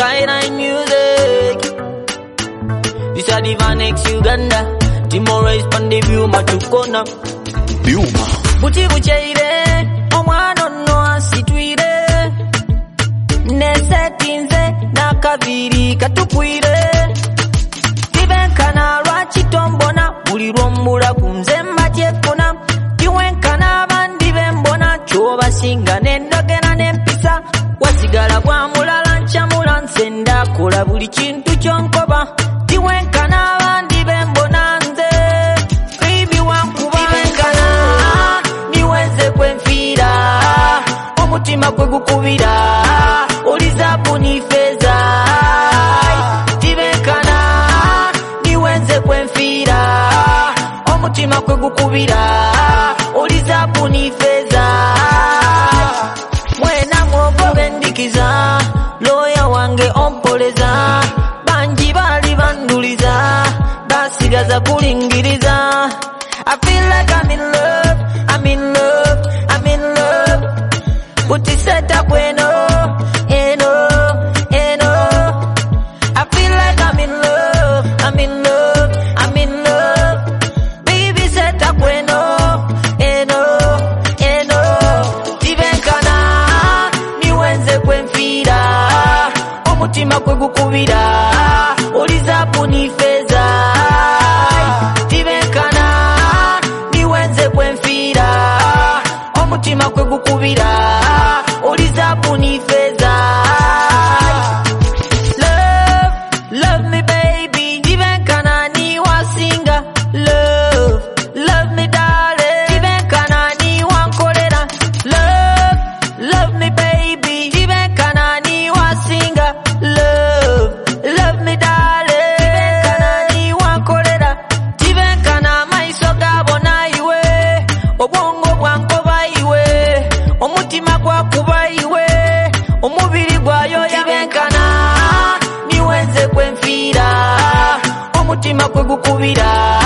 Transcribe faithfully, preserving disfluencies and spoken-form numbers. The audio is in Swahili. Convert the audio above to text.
Skyline music. This a Divan X Uganda. Tomorrow is Pandeview Matukona. Biuma. Buti buchaire, omwana no asitwire. Nesetinze nakabiri katukwire. Tibenkana lwaki tombona buli lwombula kunze mbatyefuna. Tiwenkana abandi bembona kyoba singa nendogera nempisa. Wasigala bwa mulala nchamula nsenda kola buli kintu kyonkoba. Tiwenkana abandi bembona nze baby wankuba. Tiwenkana niwenze kwenfira omutima kwe gukubira oliza buni feza. Tiwenkana niwenze kwenfira omutima kwe gukubira oliza buni feza. Mwena mwogo bendikiza loya wange ompoleza. Banji bali banduliza basigaza kulingiriza. I feel like I'm in love, I'm in love, I'm in love. Buti seta bueno, eno, eno. I feel like I'm in love, I'm in love, I'm in love. Baby seta bueno, eno, eno. Tibenkana niwenze kwenfira omutima kwe gukubira oliza buni feza. Tibenkana niwenze kwenfira omutima kwe gukubira oliza buni feza. Love, love me baby. Tibenkana ni wasinga. Love, love me darling. Tibenkana ni wankolera. Love, love me baby. Tibenkana ni wasinga. Love, love me darling. Tibenkana ni wankolera. Tibenkana maiso gabona iwe obwongo bwankoba iwe omutima gwakuba iwe omubiri gwayo. Tibenkana niwenze kwenfira omutima kwe gukubira